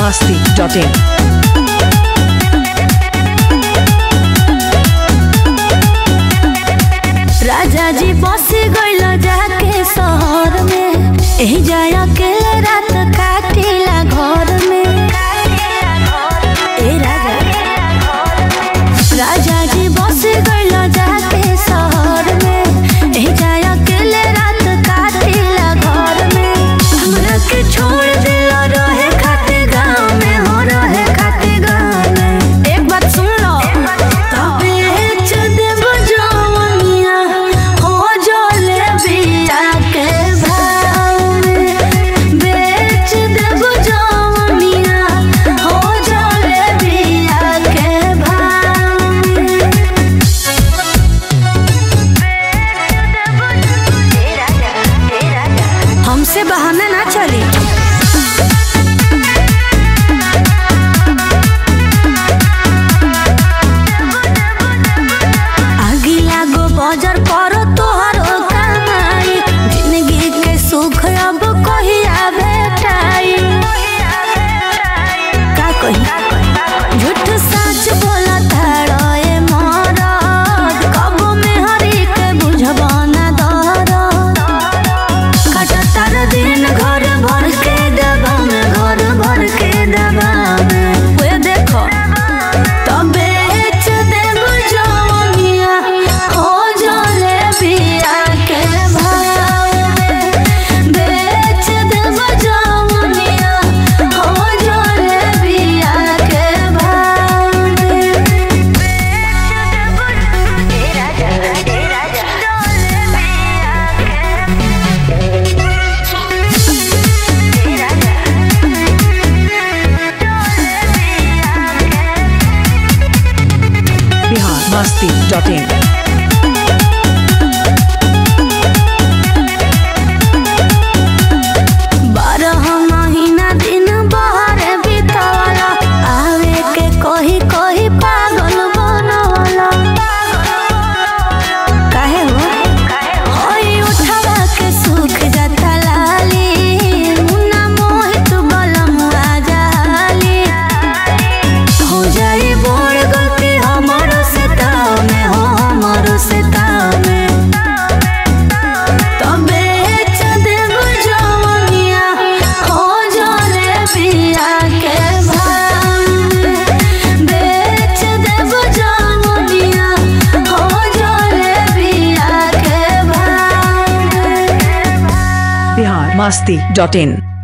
biharmasti.in राजा जी बस गइल जाके शहर में एही जाय अकेले रात काटिला घर में। ए राजा जी बस गइल जाके शहर में एही जाय अकेले रात काटिला घर में। हमरा के छोड़ दिल रहे खाते गाँव में हो रहे खाते गाँव में। एक बात सुन लो तबे चदेब जवनिया हो जले बिया के भाव में। बेच देब जवनिया हो जले बिया के भाव में। हमसे बहाना ना चली। आगी लागो बजर करो तोहरो कमाई जिंदगी के सुख अब कहिया भेटाई। का कही झूठ सच बोला तारो ए मरद कब में हरी के बुझबा ना दरद। कटतर दिन घर भर के दबा में घर भर के दबा में। वे देखो तबे देब जवनिया हो जले बिया के भाव में। बेच देब जवनिया हो जले बिया के भाव में। biharmasti.in बारह महीना दिन बहर बितावला आवे के कही कही पागल बनवला। काहे हो होई उठवा के सुख जाता लाली मुन्ना मोहित बलमुआ जाली। हो जाई बोर गलती हमरो से ताव में हो हमरो से ताव में। तबे चदेब जवनिया हो जले बिया के भाव में। बेच देब जवनिया हो जले बिया के भाव में। biharmasti.in